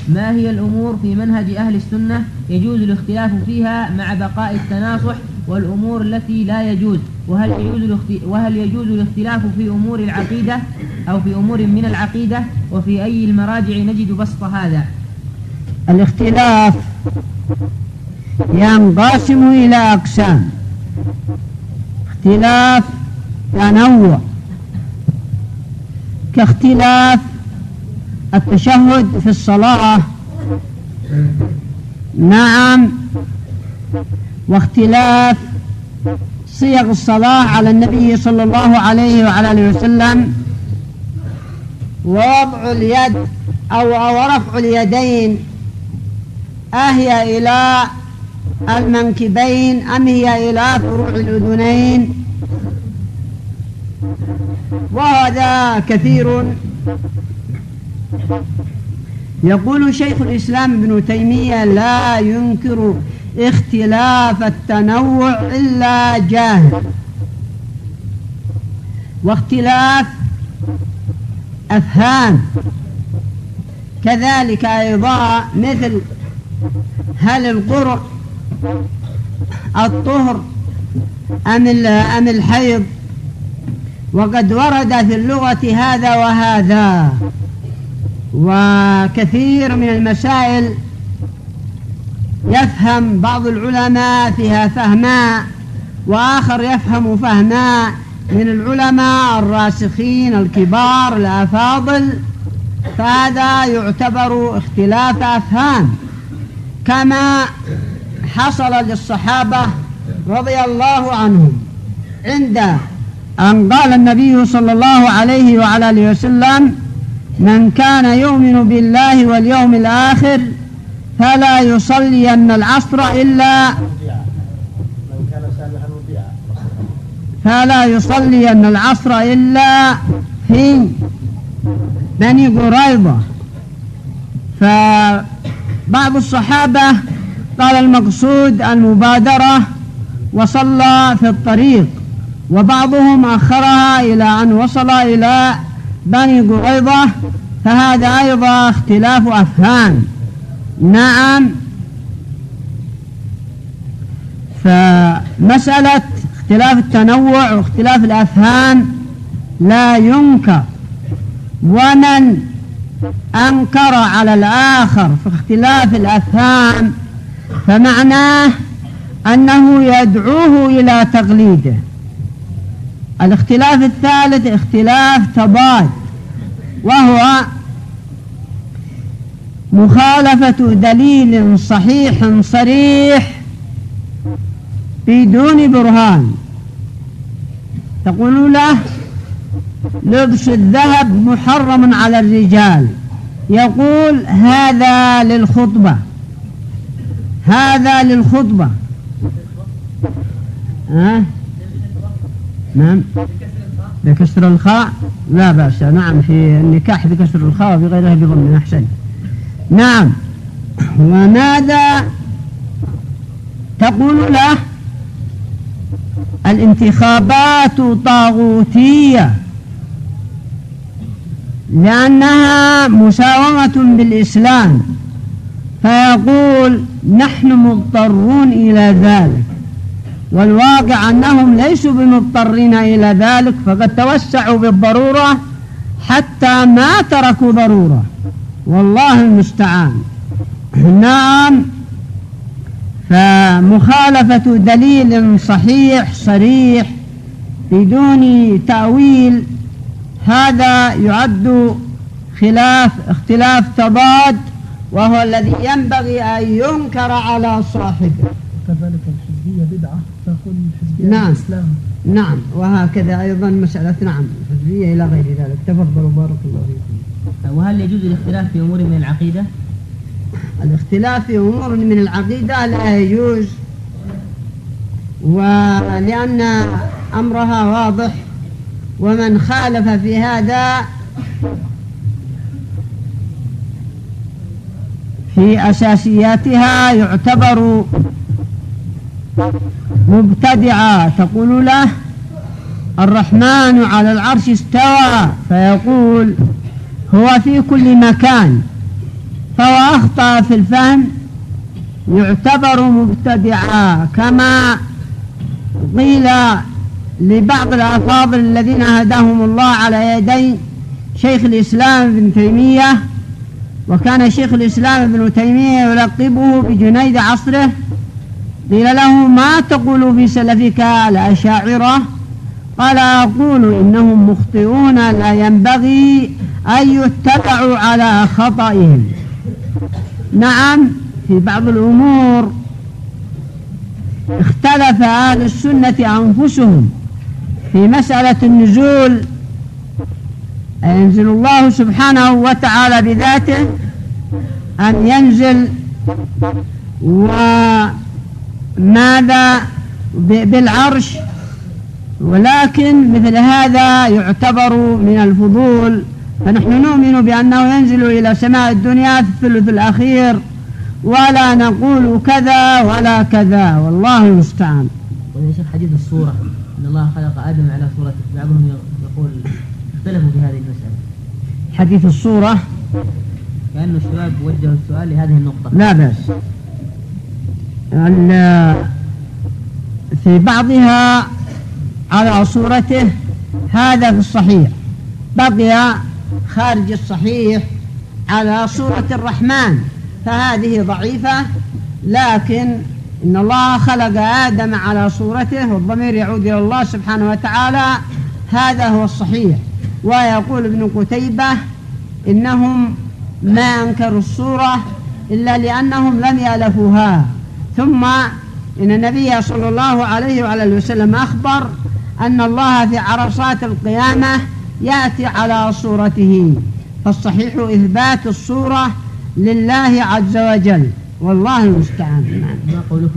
ما هي الأمور في منهج أهل السنة يجوز الاختلاف فيها مع بقاء التناصح، والأمور التي لا يجوز، وهل يجوز الاختلاف في أمور العقيدة أو في أمور من العقيدة، وفي أي المراجع نجد بسط هذا؟ الاختلاف ينقسم إلى أقسام: اختلاف تنوع كاختلاف التشهد في الصلاة، نعم، واختلاف صيغ الصلاة على النبي صلى الله عليه وعلى آله وسلم، ووضع اليد أو رفع اليدين أهي إلى المنكبين أم هي إلى فروع الأذنين، وهذا كثير. يقول شيخ الإسلام ابن تيمية: لا ينكر اختلاف التنوع إلا جاهل. واختلاف أفهام كذلك أيضا، مثل هل القرء الطهر أم الحيض، وقد ورد في اللغة هذا وهذا. وكثير من المسائل يفهم بعض العلماء فيها فهما، وآخر يفهم فهما من العلماء الراسخين الكبار الأفاضل، فهذا يعتبر اختلاف أفهام، كما حصل للصحابة رضي الله عنهم عند أن قال النبي صلى الله عليه وعلى آله وسلم: من كان يؤمن بالله واليوم الآخر فلا يصلين العصر إلا في بني قريظة. فبعض الصحابة قال المقصود المبادرة وصلى في الطريق، وبعضهم أخرها إلى أن وصل إلى بني قريظة، فهذا أيضا اختلاف أفهام. نعم، فمسألة اختلاف التنوع واختلاف الأفهام لا ينكر، ومن أنكر على الآخر في اختلاف الأفهام فمعناه أنه يدعوه إلى تقليده. الاختلاف الثالث اختلاف تضاد، وهو مخالفة دليل صحيح صريح بدون برهان. تقول له: لبس الذهب محرم على الرجال، يقول: هذا للخطبة. نعم، بكسر الخاء لا بأس، نعم، في النكاح بكسر الخاء وفي غيرها بضم، أحسن. نعم، وماذا تقول له؟ الانتخابات طاغوتية لأنها مساومة بالإسلام، فيقول: نحن مضطرون إلى ذلك، والواقع أنهم ليسوا بمضطرين إلى ذلك، فقد توسعوا بالضرورة حتى ما تركوا ضرورة، والله المستعان. نعم، فمخالفة دليل صحيح صريح بدون تأويل هذا يعد اختلاف تضاد، وهو الذي ينبغي أن ينكر على صاحبه. كذلك الحزبية بدعة، تقول الحزبية نعم. الإسلام. نعم، وهكذا أيضا مسألة الحزبية إلى غير ذلك. تفضلوا بارك الله فيكم. وهل يجوز الاختلاف في أمور من العقيدة؟ الاختلاف في أمور من العقيدة لا يجوز، ولأن أمرها واضح، ومن خالف في هذا في أساسياتها يعتبر مبتدعا. تقول له: الرحمن على العرش استوى، فيقول: هو في كل مكان، فهو أخطأ في الفهم يعتبر مبتدعا، كما قيل لبعض الأفاضل الذين هداهم الله على يدي شيخ الإسلام ابن تيمية، وكان شيخ الإسلام ابن تيمية يلقبه بجنيد عصره، قيل له: ما تقول في سلفك الأشاعرة؟ قال: أقول إنهم مخطئون لا ينبغي أن يتبعوا على خطئهم. نعم، في بعض الأمور اختلف أهل السنة أنفسهم في مسألة النزول، ينزل الله سبحانه وتعالى بذاته أن ينزل، وماذا بالعرش، ولكن مثل هذا يعتبر من الفضول، فنحن نؤمن بأنه ينزل إلى سماء الدنيا في الثلث الأخير، ولا نقول كذا ولا كذا، والله المستعان. ويا شيخ حديث الصورة إن الله خلق آدم على صورته، بعضهم يقول اختلفوا في هذه المسألة. حديث الصورة كأن الشباب وجهوا السؤال لهذه النقطة. لا بأس، في بعضها على صورته هذا في الصحيح، بقي خارج الصحيح على صورة الرحمن، فهذه ضعيفة، لكن إن الله خلق آدم على صورته والضمير يعود إلى الله سبحانه وتعالى، هذا هو الصحيح. ويقول ابن قتيبة إنهم ما أنكروا الصورة إلا لأنهم لم يألفوها، ثم إن النبي صلى الله عليه وعلى وسلم أخبر أن الله في عرصات القيامة يأتي على صورته، فالصحيح إثبات الصورة لله عز وجل، والله المستعان. ما قولكم